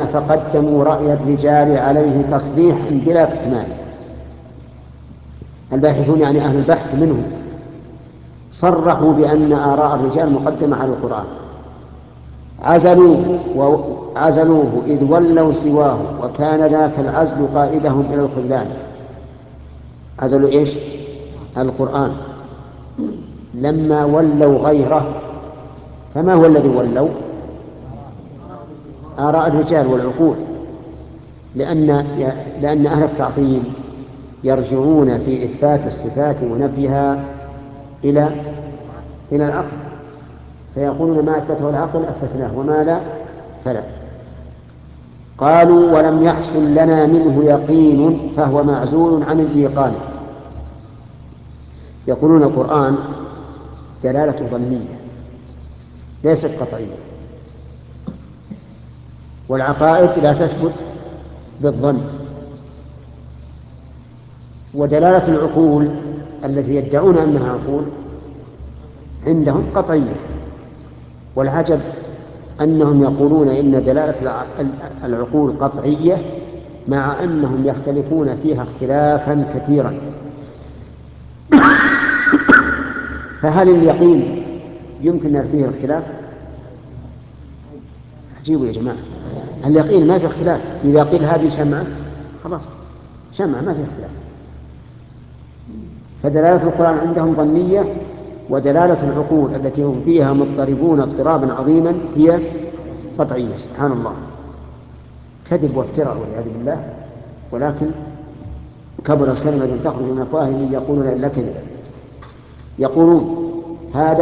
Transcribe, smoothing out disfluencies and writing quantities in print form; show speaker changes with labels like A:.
A: فقدموا رأي الرجال عليه تصريحا بلا كتمان. الباحثون يعني أهل البحث منهم صرحوا بأن آراء الرجال مقدمة على القرآن. عزلوه إذ ولوا سواه وكان ذاك العزل قائدهم إلى الخذلان. عزلوا إيش؟ القرآن لما ولوا غيره. فما هو الذي ولوا؟ آراء الرجال والعقول، لأن أهل التعطيل يرجعون في إثبات الصفات ونفيها إلى العقل، فيقولون ما أثبته العقل أثبتناه وما لا فلا. قالوا ولم يحصل لنا منه يقين فهو معزول عن الإيقان. يقولون القرآن دلالة ظنية ليست قطعية، والعقائد لا تثبت بالظن، ودلالة العقول التي يدعون أنها عقول عندهم قطعية. والعجب أنهم يقولون إن دلالة العقول قطعية مع أنهم يختلفون فيها اختلافا كثيرا. فهل اليقين يمكن فيه الاختلاف؟ عجيب يا جماعة، اليقين ما في اختلاف. إذا قيل هذه شمعة خلاص شمعة ما في اختلاف. فدلالة القرآن عندهم ظنية، ودلالة العقول التي هم فيها مضطربون اضطرابا عظيما هي قطعية. سبحان الله، كذب وافتراء والعياذ بالله. ولكن كبرت كلمة تخرج من أفواههم يقولون إلا كذب. يقولون هذا